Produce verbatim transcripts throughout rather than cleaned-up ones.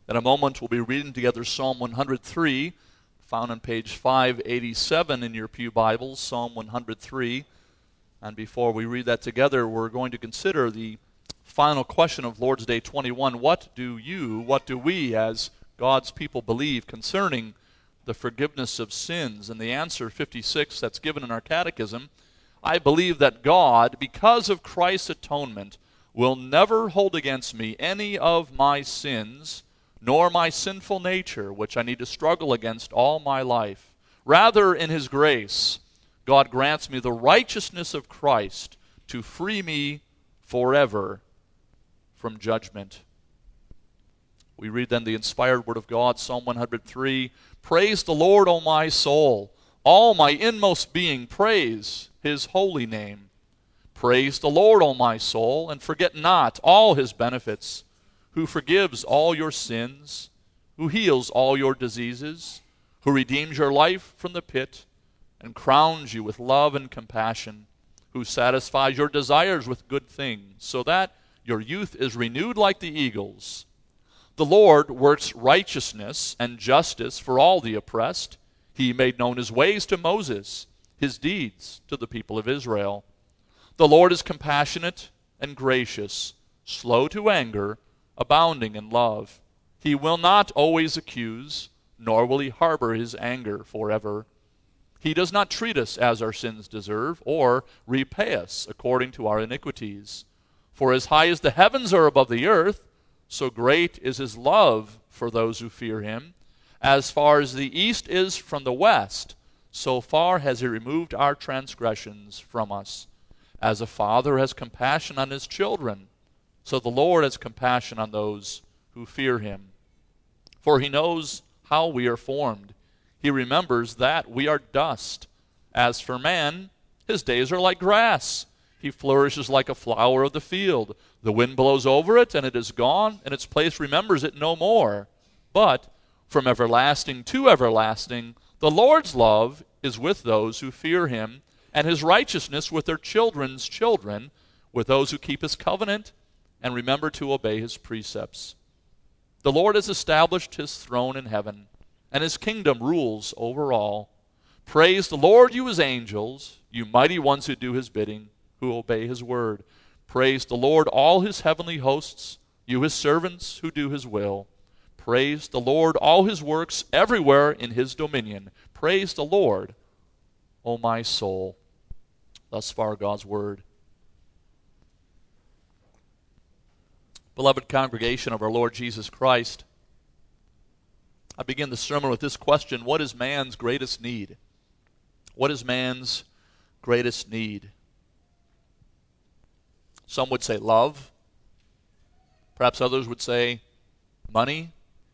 In a moment, we'll be reading together Psalm one hundred three, found on page five eighty-seven in your pew Bibles, Psalm one hundred three. And before we read that together, we're going to consider the final question of Lord's Day twenty-one. What do you, what do we as God's people believe concerning the forgiveness of sins? And the answer, fifty-six, that's given in our catechism: I believe that God, because of Christ's atonement, will never hold against me any of my sins, nor my sinful nature, which I need to struggle against all my life. Rather, in His grace, God grants me the righteousness of Christ to free me forever from judgment. We read then the inspired word of God, Psalm one hundred three. Praise the Lord, O my soul. All my inmost being, praise His holy name. Praise the Lord, O my soul, and forget not all His benefits, who forgives all your sins, who heals all your diseases, who redeems your life from the pit, and crowns you with love and compassion, who satisfies your desires with good things, so that your youth is renewed like the eagles. The Lord works righteousness and justice for all the oppressed. He made known His ways to Moses, His deeds to the people of Israel. The Lord is compassionate and gracious, slow to anger, abounding in love. He will not always accuse, nor will He harbor His anger forever. He does not treat us as our sins deserve, or repay us according to our iniquities. For as high as the heavens are above the earth, so great is His love for those who fear Him. As far as the east is from the west, so far has He removed our transgressions from us. As a father has compassion on his children, so the Lord has compassion on those who fear Him. For He knows how we are formed. He remembers that we are dust. As for man, his days are like grass. He flourishes like a flower of the field. The wind blows over it, and it is gone, and its place remembers it no more. But from everlasting to everlasting, the Lord's love is with those who fear Him, and His righteousness with their children's children, with those who keep His covenant and remember to obey His precepts. The Lord has established His throne in heaven, and His kingdom rules over all. Praise the Lord, you His angels, you mighty ones who do His bidding, who obey His word. Praise the Lord, all His heavenly hosts, you His servants who do His will. Praise the Lord, all His works everywhere in His dominion. Praise the Lord, O my soul. Thus far, God's word. Beloved congregation of our Lord Jesus Christ, I begin the sermon with this question: what is man's greatest need? What is man's greatest need? Some would say love. Perhaps others would say money,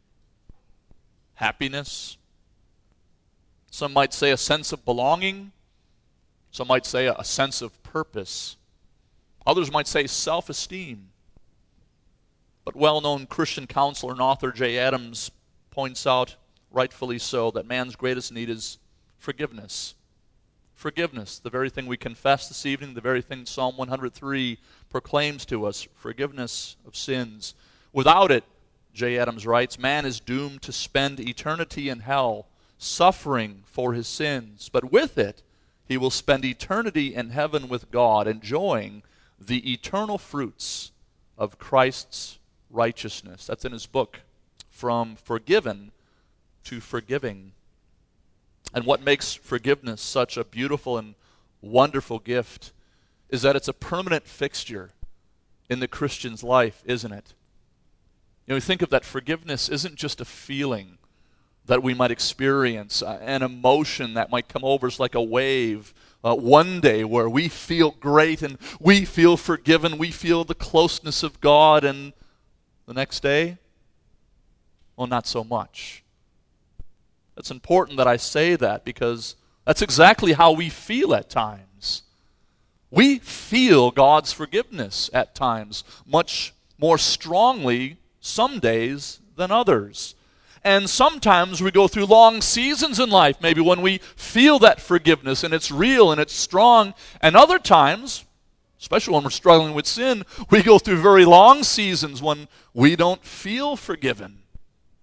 happiness. Some might say a sense of belonging. Some might say a sense of purpose. Others might say self-esteem. But well-known Christian counselor and author Jay Adams points out, rightfully so, that man's greatest need is forgiveness. Forgiveness, the very thing we confess this evening, the very thing Psalm one hundred three proclaims to us, forgiveness of sins. Without it, Jay Adams writes, man is doomed to spend eternity in hell, suffering for his sins. But with it, he will spend eternity in heaven with God, enjoying the eternal fruits of Christ's righteousness. That's in his book, From Forgiven to Forgiving. And what makes forgiveness such a beautiful and wonderful gift is that it's a permanent fixture in the Christian's life, isn't it? You know, we think of that forgiveness isn't just a feeling that we might experience, uh, an emotion that might come over us like a wave uh, one day where we feel great and we feel forgiven, we feel the closeness of God, and the next day, well, not so much. It's important that I say that because that's exactly how we feel at times. We feel God's forgiveness at times much more strongly some days than others. And sometimes we go through long seasons in life, maybe when we feel that forgiveness and it's real and it's strong. And other times, especially when we're struggling with sin, we go through very long seasons when we don't feel forgiven.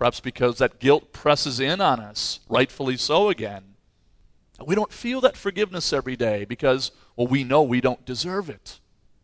Perhaps because that guilt presses in on us, rightfully so again. We don't feel that forgiveness every day because, well, we know we don't deserve it.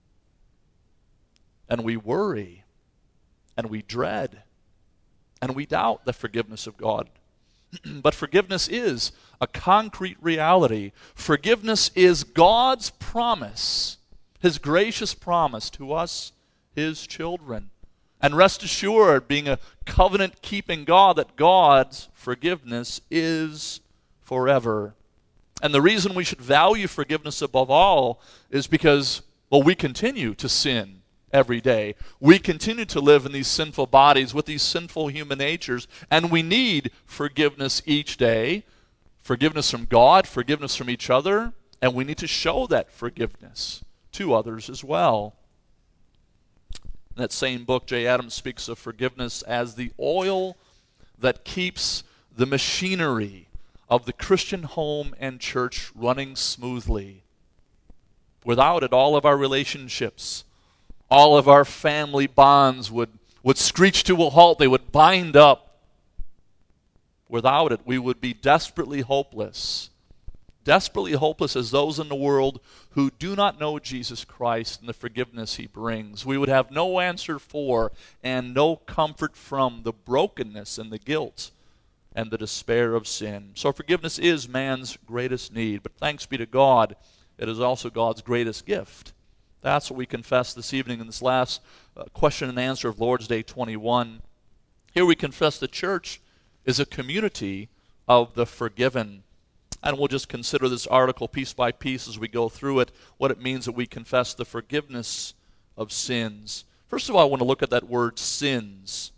And we worry, and we dread, and we doubt the forgiveness of God. But forgiveness is a concrete reality. Forgiveness is God's promise, His gracious promise to us, His children. And rest assured, being a covenant-keeping God, that God's forgiveness is forever. And the reason we should value forgiveness above all is because, well, we continue to sin every day. We continue to live in these sinful bodies with these sinful human natures, and we need forgiveness each day. Forgiveness from God, forgiveness from each other, and we need to show that forgiveness to others as well. In that same book, Jay Adams speaks of forgiveness as the oil that keeps the machinery of the Christian home and church running smoothly. Without it, all of our relationships, all of our family bonds would, would screech to a halt. They would bind up. Without it, we would be desperately hopeless. Desperately hopeless as those in the world who do not know Jesus Christ and the forgiveness He brings. We would have no answer for and no comfort from the brokenness and the guilt and the despair of sin. So forgiveness is man's greatest need, but thanks be to God, it is also God's greatest gift. That's what we confess this evening in this last uh, question and answer of Lord's Day twenty-one. Here we confess the church is a community of the forgiven. And we'll just consider this article piece by piece as we go through it, what it means that we confess the forgiveness of sins. First of all, I want to look at that word sins.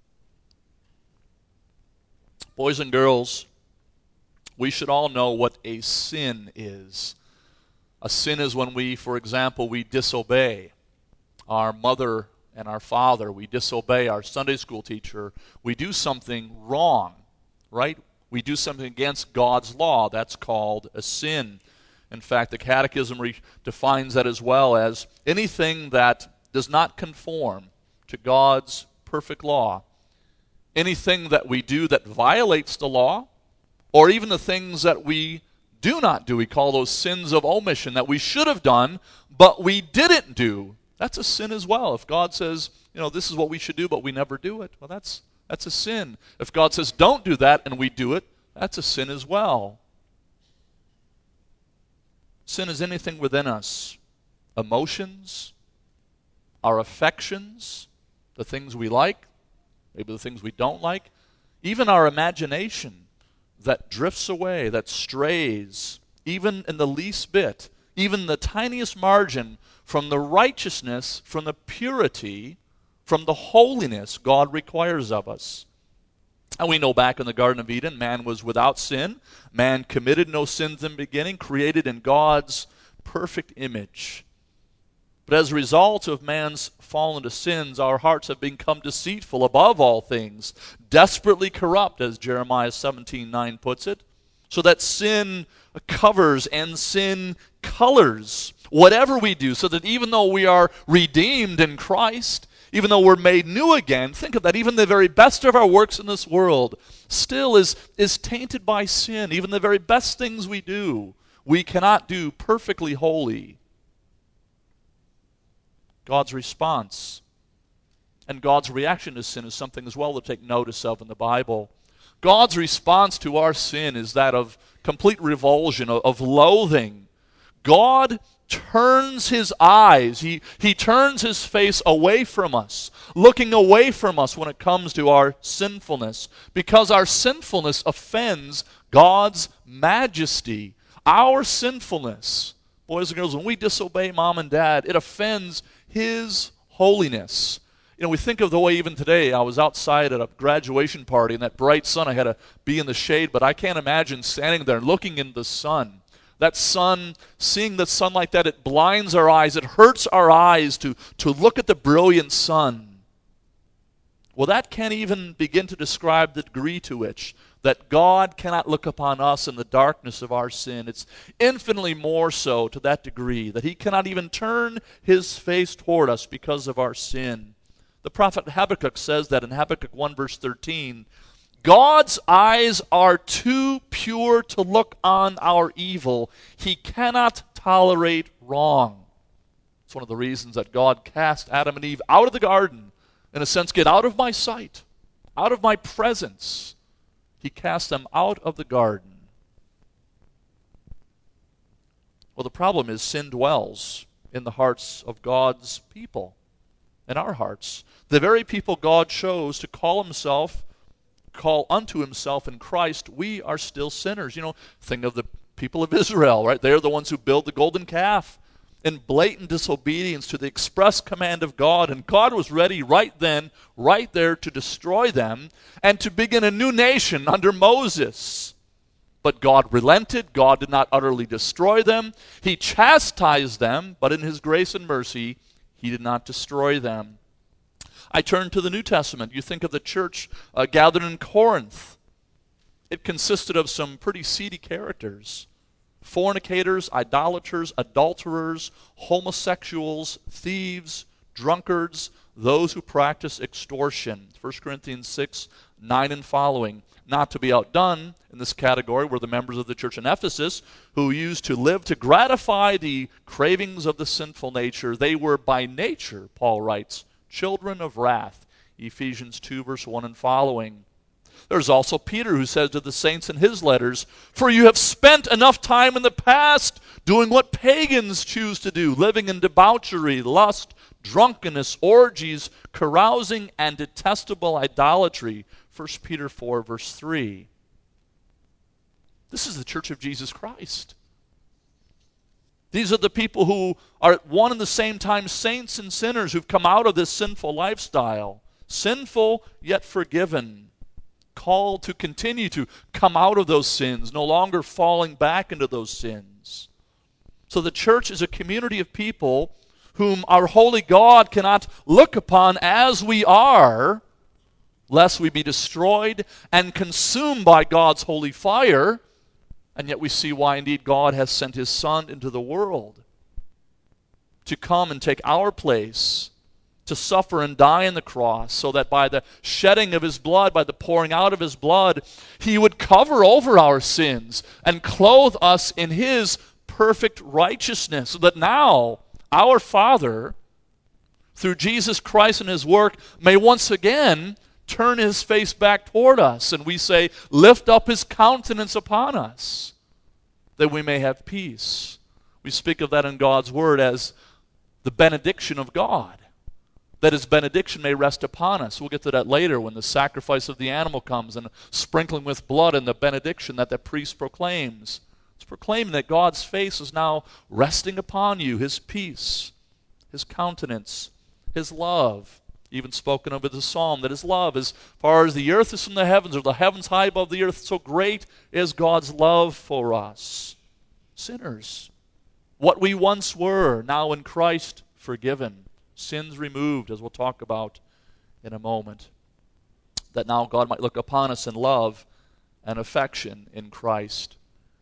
Boys and girls, we should all know what a sin is. A sin is when we, for example, we disobey our mother and our father. We disobey our Sunday school teacher. We do something wrong, right? We do something against God's law. That's called a sin. In fact, the Catechism re- defines that as well as anything that does not conform to God's perfect law. Anything that we do that violates the law, or even the things that we do not do. We call those sins of omission, that we should have done, but we didn't do. That's a sin as well. If God says, you know, this is what we should do, but we never do it, well, that's that's a sin. If God says, don't do that, and we do it, that's a sin as well. Sin is anything within us. Emotions, our affections, the things we like, maybe the things we don't like, even our imagination that drifts away, that strays, even in the least bit, even the tiniest margin from the righteousness, from the purity, from the holiness God requires of us. And we know back in the Garden of Eden, man was without sin. Man committed no sins in the beginning, created in God's perfect image. But as a result of man's fall into sins, our hearts have become deceitful above all things, desperately corrupt, as Jeremiah seventeen nine puts it, so that sin covers and sin colors whatever we do, so that even though we are redeemed in Christ, even though we're made new again, think of that, even the very best of our works in this world still is, is tainted by sin. Even the very best things we do, we cannot do perfectly holy. God's response and God's reaction to sin is something as well to take notice of in the Bible. God's response to our sin is that of complete revulsion, of, of loathing. God turns His eyes, he, he turns His face away from us, looking away from us when it comes to our sinfulness, because our sinfulness offends God's majesty. Our sinfulness, boys and girls, when we disobey mom and dad, it offends His holiness. You know, we think of the way even today, I was outside at a graduation party in that bright sun. I had to be in the shade, but I can't imagine standing there looking in the sun. That sun, seeing the sun like that, it blinds our eyes. It hurts our eyes to, to look at the brilliant sun. Well, that can't even begin to describe the degree to which that God cannot look upon us in the darkness of our sin. It's infinitely more so to that degree that He cannot even turn His face toward us because of our sin. The prophet Habakkuk says that in Habakkuk one verse thirteen, God's eyes are too pure to look on our evil. He cannot tolerate wrong. It's one of the reasons that God cast Adam and Eve out of the garden. In a sense, get out of my sight, out of my presence. He cast them out of the garden. Well, the problem is sin dwells in the hearts of God's people, in our hearts. The very people God chose to call himself, call unto himself in Christ, we are still sinners. You know, think of the people of Israel, right? They're the ones who build the golden calf in blatant disobedience to the express command of God. And God was ready right then, right there, to destroy them and to begin a new nation under Moses. But God relented. God did not utterly destroy them. He chastised them, but in his grace and mercy, he did not destroy them. I turn to the New Testament. You think of the church uh, gathered in Corinth. It consisted of some pretty seedy characters. Fornicators, idolaters, adulterers, homosexuals, thieves, drunkards, those who practice extortion. First Corinthians six, nine and following. Not to be outdone in this category were the members of the church in Ephesus who used to live to gratify the cravings of the sinful nature. They were by nature, Paul writes, children of wrath. Ephesians two, verse one and following. There's also Peter who says to the saints in his letters, "For you have spent enough time in the past doing what pagans choose to do, living in debauchery, lust, drunkenness, orgies, carousing, and detestable idolatry." First Peter four, verse three. This is the church of Jesus Christ. These are the people who are at one and the same time saints and sinners who've come out of this sinful lifestyle. Sinful, yet forgiven. Called to continue to come out of those sins, no longer falling back into those sins. So the church is a community of people whom our holy God cannot look upon as we are, lest we be destroyed and consumed by God's holy fire. And yet we see why indeed God has sent his Son into the world to come and take our place, to suffer and die on the cross, so that by the shedding of his blood, by the pouring out of his blood, he would cover over our sins and clothe us in his perfect righteousness, so that now our Father, through Jesus Christ and his work, may once again turn his face back toward us, and we say, lift up his countenance upon us, that we may have peace. We speak of that in God's word as the benediction of God, that his benediction may rest upon us. We'll get to that later when the sacrifice of the animal comes and sprinkling with blood and the benediction that the priest proclaims. It's proclaiming that God's face is now resting upon you, his peace, his countenance, his love. Even spoken of in the psalm, that his love, as far as the earth is from the heavens, or the heavens high above the earth, so great is God's love for us. Sinners, what we once were, now in Christ forgiven. Sins removed, as we'll talk about in a moment. That now God might look upon us in love and affection in Christ.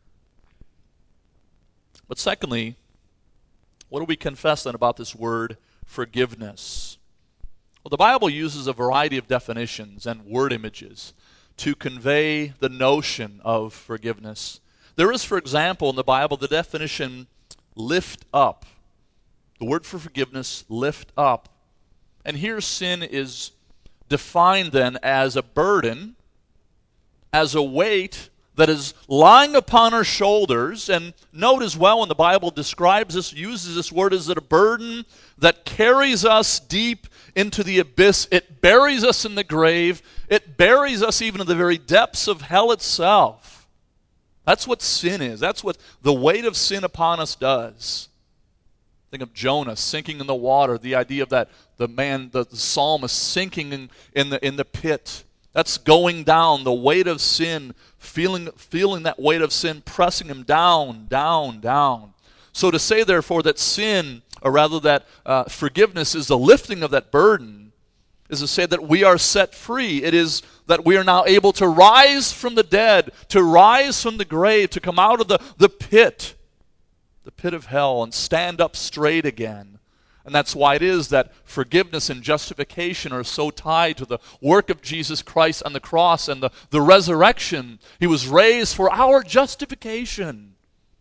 But secondly, what do we confess then about this word forgiveness? Well, the Bible uses a variety of definitions and word images to convey the notion of forgiveness. There is, for example, in the Bible, the definition lift up. The word for forgiveness, lift up. And here sin is defined then as a burden, as a weight that is lying upon our shoulders. And note as well when the Bible describes this, uses this word, is it a burden that carries us deep into the abyss. It buries us in the grave. It buries us even in the very depths of hell itself. That's what sin is. That's what the weight of sin upon us does. Think of Jonah sinking in the water. The idea of that, the man, the, the psalmist sinking in, in the in the pit. That's going down, the weight of sin, feeling feeling that weight of sin pressing him down, down, down. So to say, therefore, that sin, or rather that uh, forgiveness is the lifting of that burden, is to say that we are set free. It is that we are now able to rise from the dead, to rise from the grave, to come out of the, the pit, the pit of hell, and stand up straight again. And that's why it is that forgiveness and justification are so tied to the work of Jesus Christ on the cross and the, the resurrection. He was raised for our justification.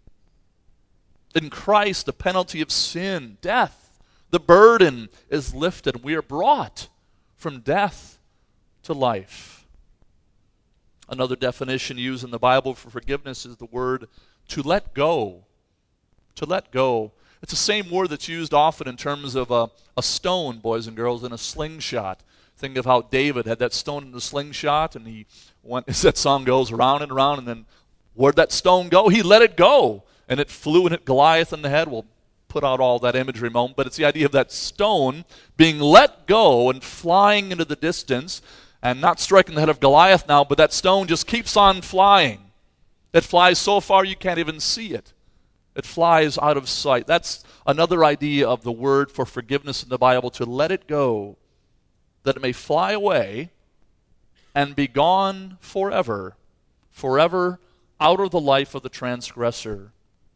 In Christ, the penalty of sin, death, the burden is lifted. We are brought from death to life. Another definition used in the Bible for forgiveness is the word to let go. To let go. It's the same word that's used often in terms of a, a stone, boys and girls, in a slingshot. Think of how David had that stone in the slingshot, and he went, as that song goes, around and around, and then where'd that stone go? He let it go, and it flew and hit Goliath in the head. We'll put out all that imagery moment, but it's the idea of that stone being let go and flying into the distance, and not striking the head of Goliath now, but that stone just keeps on flying. It flies so far you can't even see it. It flies out of sight. That's another idea of the word for forgiveness in the Bible, to let it go, that it may fly away and be gone forever, forever out of the life of the transgressor.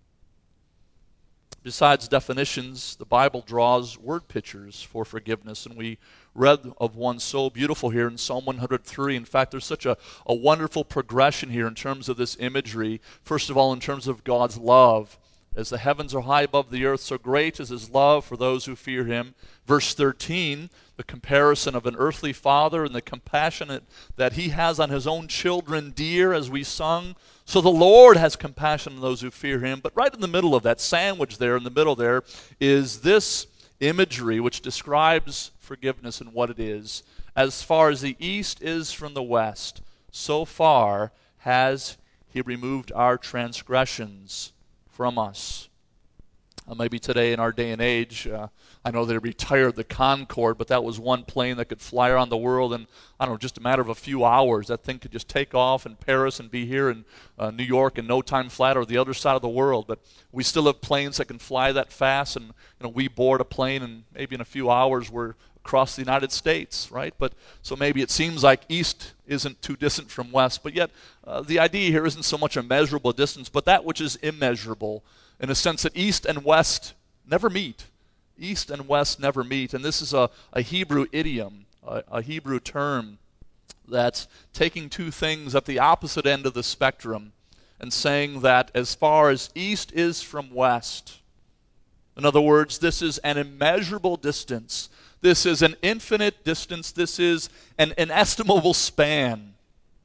Besides definitions, the Bible draws word pictures for forgiveness, and we read of one so beautiful here in Psalm one hundred three. In fact, there's such a, a wonderful progression here in terms of this imagery. First of all, in terms of God's love. As the heavens are high above the earth, so great is his love for those who fear him. Verse thirteen, the comparison of an earthly father and the compassion that he has on his own children dear, as we sung. So the Lord has compassion on those who fear him. But right in the middle of that sandwich there, in the middle there, is this imagery which describes forgiveness and what it is. As far as the east is from the west, so far has he removed our transgressions from us. Uh, maybe today in our day and age, uh, I know they retired the Concorde, but that was one plane that could fly around the world in, I don't know, just a matter of a few hours. That thing could just take off in Paris and be here in uh, New York in no time flat, or the other side of the world. But we still have planes that can fly that fast, and you know, we board a plane and maybe in a few hours we're across the United States, right? But so maybe it seems like east isn't too distant from west, but yet uh, the idea here isn't so much a measurable distance, but that which is immeasurable, in a sense that east and west never meet. East and west never meet, and this is a, a Hebrew idiom, a, a Hebrew term that's taking two things at the opposite end of the spectrum and saying that as far as east is from west, in other words, this is an immeasurable distance. This is an infinite distance. This is an inestimable span.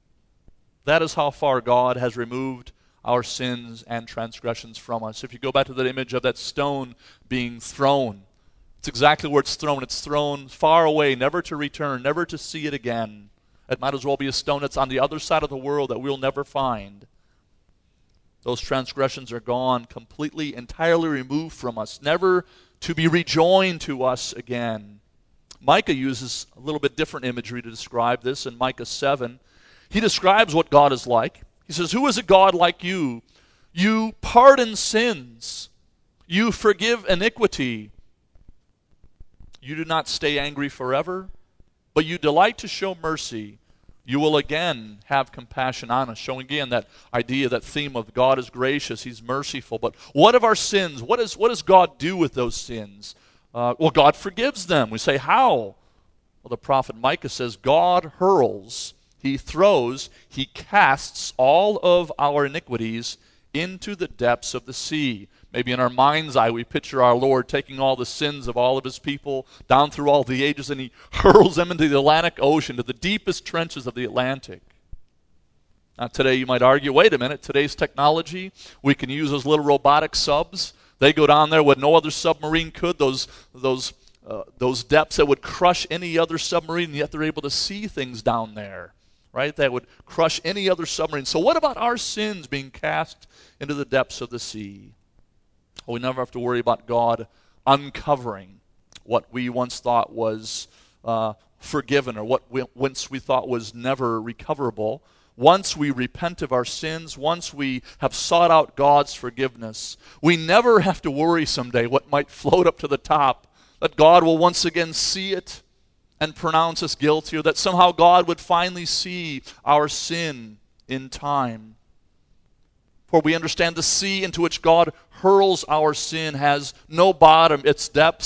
That is how far God has removed our sins and transgressions from us. If you go back to that image of that stone being thrown, it's exactly where it's thrown. It's thrown far away, never to return, never to see it again. It might as well be a stone that's on the other side of the world that we'll never find. Those transgressions are gone, completely, entirely removed from us, never to be rejoined to us again. Micah uses a little bit different imagery to describe this in Micah seven. He describes what God is like. He says, "Who is a God like you? You pardon sins. You forgive iniquity. You do not stay angry forever, but you delight to show mercy. You will again have compassion on us." Showing again that idea, that theme of God is gracious, he's merciful. But what of our sins? What, is, what does God do with those sins? Uh, well, God forgives them. We say, how? Well, the prophet Micah says, God hurls, he throws, he casts all of our iniquities into the depths of the sea. Maybe in our mind's eye we picture our Lord taking all the sins of all of his people down through all the ages, and he hurls them into the Atlantic Ocean, to the deepest trenches of the Atlantic. Now today you might argue, wait a minute, today's technology, we can use those little robotic subs. They go down there what no other submarine could, those, those, uh, those depths that would crush any other submarine, and yet they're able to see things down there, right? That would crush any other submarine. So what about our sins being cast into the depths of the sea? Well, we never have to worry about God uncovering what we once thought was uh, forgiven, or what we, once we thought was never recoverable. Once we repent of our sins, once we have sought out God's forgiveness, we never have to worry someday what might float up to the top, that God will once again see it and pronounce us guilty, or that somehow God would finally see our sin in time. For we understand the sea into which God hurls our sin has no bottom. Its depths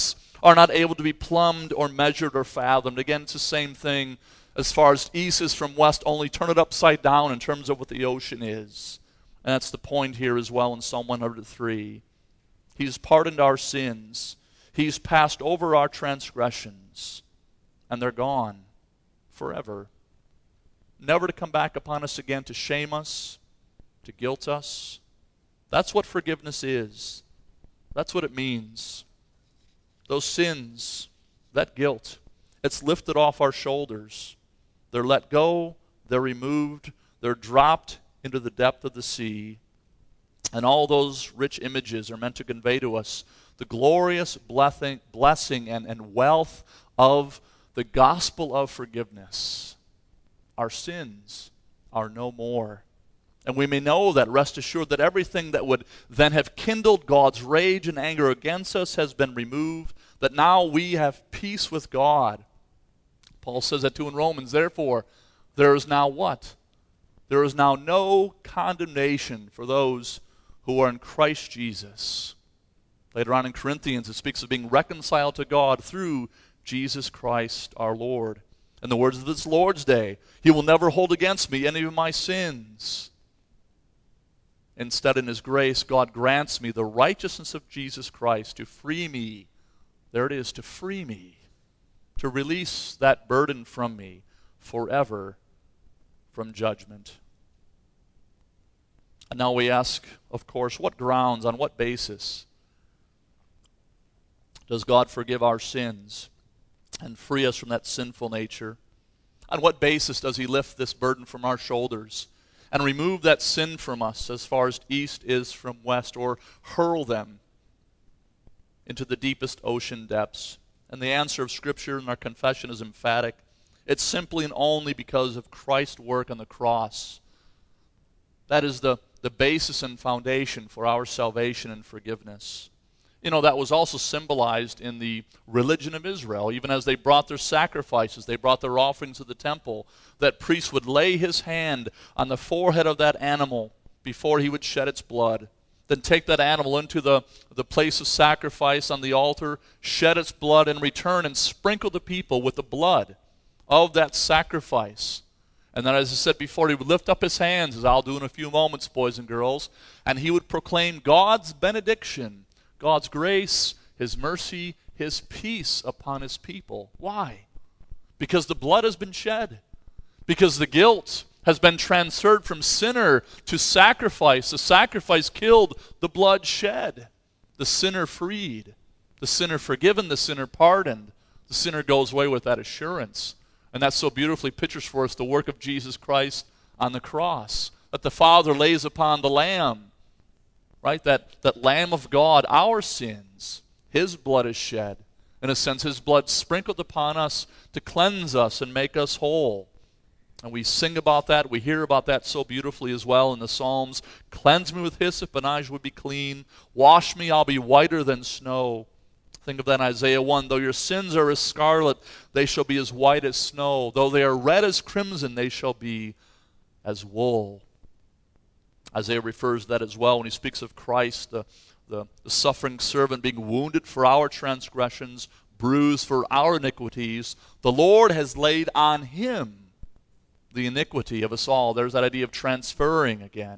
are not able to be plumbed or measured or fathomed. Again, it's the same thing as far as east is from west, only turn it upside down in terms of what the ocean is. And that's the point here as well in Psalm one hundred three. He's pardoned our sins. He's passed over our transgressions. And they're gone forever. Never to come back upon us again to shame us, to guilt us. That's what forgiveness is. That's what it means. Those sins, that guilt, it's lifted off our shoulders. They're let go, they're removed, they're dropped into the depth of the sea. And all those rich images are meant to convey to us the glorious blessing, blessing and, and wealth of the gospel of forgiveness. Our sins are no more. And we may know that, rest assured, that everything that would then have kindled God's rage and anger against us has been removed, that now we have peace with God. Paul says that too in Romans. Therefore, there is now what? There is now no condemnation for those who are in Christ Jesus. Later on in Corinthians, it speaks of being reconciled to God through Jesus Christ our Lord. In the words of this Lord's Day, He will never hold against me any of my sins. Instead, in His grace, God grants me the righteousness of Jesus Christ to free me. There it is, to free me. To release that burden from me forever from judgment. And now we ask, of course, what grounds, on what basis does God forgive our sins and free us from that sinful nature? On what basis does He lift this burden from our shoulders and remove that sin from us as far as east is from west, or hurl them into the deepest ocean depths? And the answer of Scripture and our confession is emphatic. It's simply and only because of Christ's work on the cross. That is the, the basis and foundation for our salvation and forgiveness. You know, that was also symbolized in the religion of Israel. Even as they brought their sacrifices, they brought their offerings to the temple, that priest would lay his hand on the forehead of that animal before he would shed its blood. Then take that animal into the, the place of sacrifice on the altar, shed its blood, and return and sprinkle the people with the blood of that sacrifice. And then, as I said before, he would lift up his hands, as I'll do in a few moments, boys and girls, and he would proclaim God's benediction, God's grace, His mercy, His peace upon His people. Why? Because the blood has been shed. Because the guilt has been transferred from sinner to sacrifice. The sacrifice killed, the blood shed. The sinner freed. The sinner forgiven, the sinner pardoned. The sinner goes away with that assurance. And that so beautifully pictures for us the work of Jesus Christ on the cross. That the Father lays upon the Lamb, right? That, that Lamb of God, our sins, His blood is shed. In a sense, His blood sprinkled upon us to cleanse us and make us whole. And we sing about that. We hear about that so beautifully as well in the Psalms. Cleanse me with hyssop and I would be clean. Wash me, I'll be whiter than snow. Think of that in Isaiah one. Though your sins are as scarlet, they shall be as white as snow. Though they are red as crimson, they shall be as wool. Isaiah refers to that as well when he speaks of Christ, the, the, the suffering servant being wounded for our transgressions, bruised for our iniquities. The Lord has laid on Him the iniquity of us all. There's that idea of transferring again.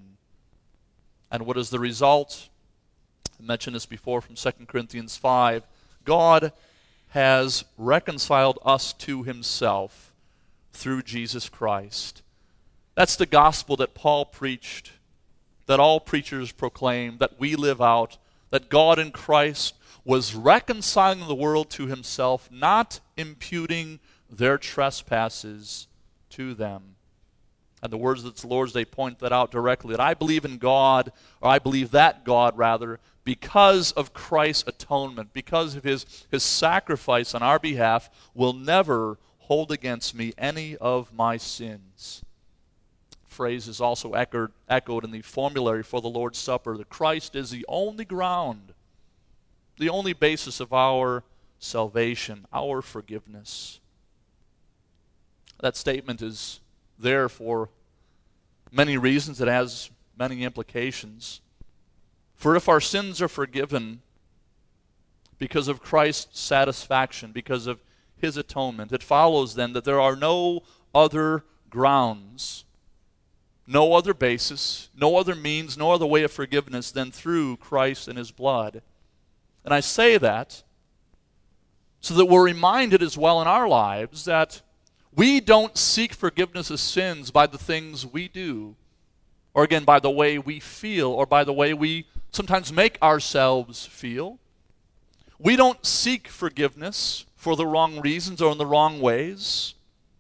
And what is the result? I mentioned this before from Second Corinthians five. God has reconciled us to Himself through Jesus Christ. That's the gospel that Paul preached, that all preachers proclaim, that we live out, that God in Christ was reconciling the world to Himself, not imputing their trespasses to them. And the words of the Lord's Day point that out directly, that I believe in God, or I believe that God rather, because of Christ's atonement, because of his, his sacrifice on our behalf, will never hold against me any of my sins. Phrase is also echoed, echoed in the formulary for the Lord's Supper, that Christ is the only ground, the only basis of our salvation, our forgiveness. That statement is there for many reasons. It has many implications. For if our sins are forgiven, because of Christ's satisfaction, because of his atonement. It follows then that there are no other grounds, no other basis, no other means, no other way of forgiveness than through Christ and his blood. And I say that so that we're reminded as well in our lives that we don't seek forgiveness of sins by the things we do, or again, by the way we feel, or by the way we sometimes make ourselves feel. We don't seek forgiveness for the wrong reasons or in the wrong ways.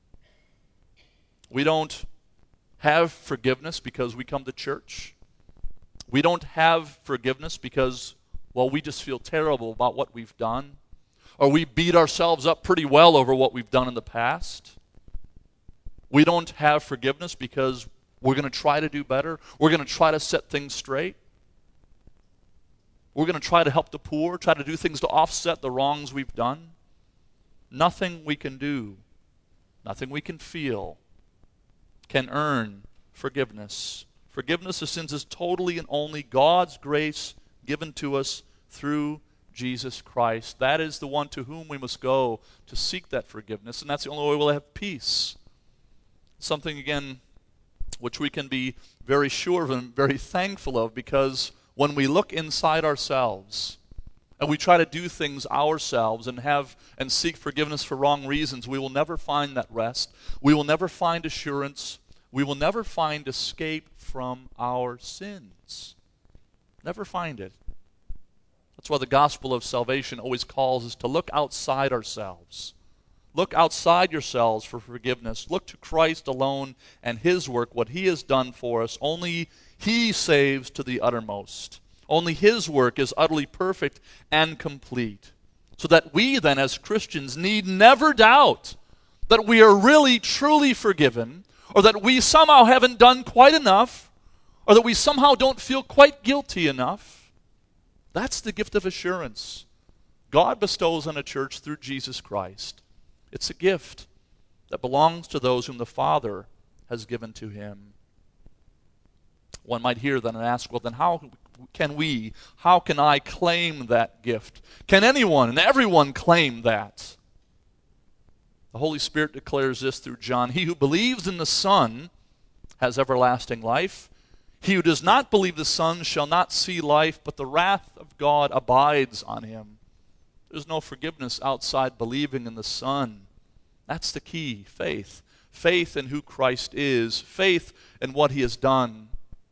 We don't have forgiveness because we come to church. We don't have forgiveness because, well, we just feel terrible about what we've done, or we beat ourselves up pretty well over what we've done in the past. We don't have forgiveness because we're going to try to do better. We're going to try to set things straight. We're going to try to help the poor, try to do things to offset the wrongs we've done. Nothing we can do, nothing we can feel can earn forgiveness. Forgiveness of sins is totally and only God's grace given to us through Jesus Christ. That is the one to whom we must go to seek that forgiveness, and that's the only way we'll have peace. Something, again, which we can be very sure of and very thankful of, because when we look inside ourselves and we try to do things ourselves and have and seek forgiveness for wrong reasons, we will never find that rest. We will never find assurance. We will never find escape from our sins. Never find it. That's why the gospel of salvation always calls us to look outside ourselves. Look outside yourselves for forgiveness. Look to Christ alone and his work, what he has done for us. Only he saves to the uttermost. Only his work is utterly perfect and complete. So that we then as Christians need never doubt that we are really truly forgiven, or that we somehow haven't done quite enough, or that we somehow don't feel quite guilty enough. That's the gift of assurance God bestows on a church through Jesus Christ. It's a gift that belongs to those whom the Father has given to him. One might hear then and ask, well, then how can we, how can I claim that gift? Can anyone and everyone claim that? The Holy Spirit declares this through John. He who believes in the Son has everlasting life. He who does not believe the Son shall not see life, but the wrath of God abides on him. There's no forgiveness outside believing in the Son. That's the key, faith. Faith in who Christ is. Faith in what he has done.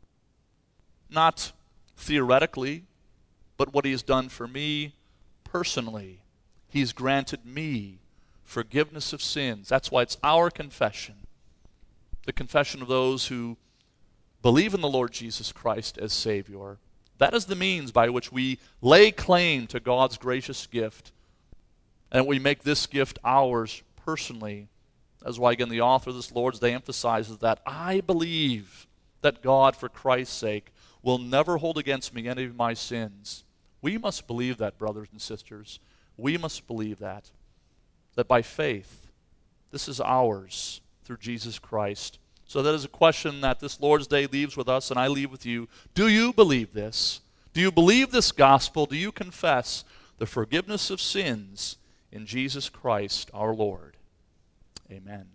Not theoretically, but what he has done for me personally. He's granted me forgiveness of sins. That's why it's our confession. The confession of those who believe in the Lord Jesus Christ as Savior. That is the means by which we lay claim to God's gracious gift, and we make this gift ours personally. That's why, again, the author of this Lord's Day emphasizes that I believe that God, for Christ's sake, will never hold against me any of my sins. We must believe that, brothers and sisters. We must believe that. That by faith, this is ours through Jesus Christ. So that is a question that this Lord's Day leaves with us, and I leave with you. Do you believe this? Do you believe this gospel? Do you confess the forgiveness of sins in Jesus Christ our Lord? Amen.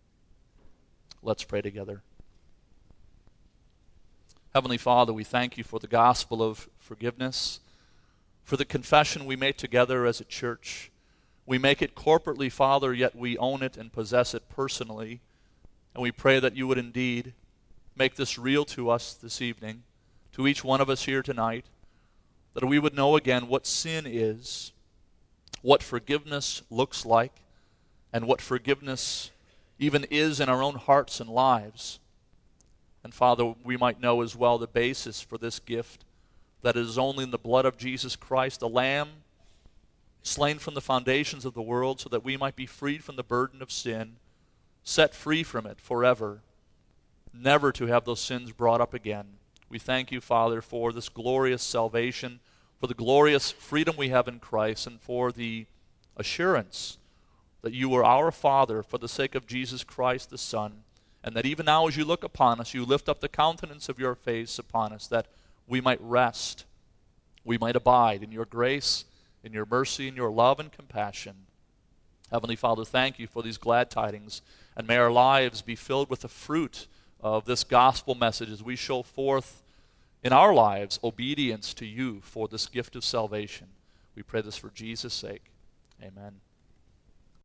Let's pray together. Heavenly Father, we thank you for the gospel of forgiveness, for the confession we make together as a church. We make it corporately, Father, yet we own it and possess it personally. And we pray that you would indeed make this real to us this evening, to each one of us here tonight, that we would know again what sin is, what forgiveness looks like, and what forgiveness even is in our own hearts and lives. And Father, we might know as well the basis for this gift, that it is only in the blood of Jesus Christ, the Lamb, slain from the foundations of the world, so that we might be freed from the burden of sin, set free from it forever, never to have those sins brought up again. We thank you, Father, for this glorious salvation, for the glorious freedom we have in Christ, and for the assurance that you are our Father for the sake of Jesus Christ the Son, and that even now as you look upon us, you lift up the countenance of your face upon us, that we might rest, we might abide in your grace in your mercy and your love and compassion. Heavenly Father, thank you for these glad tidings, and may our lives be filled with the fruit of this gospel message as we show forth in our lives obedience to you for this gift of salvation. We pray this for Jesus' sake. Amen.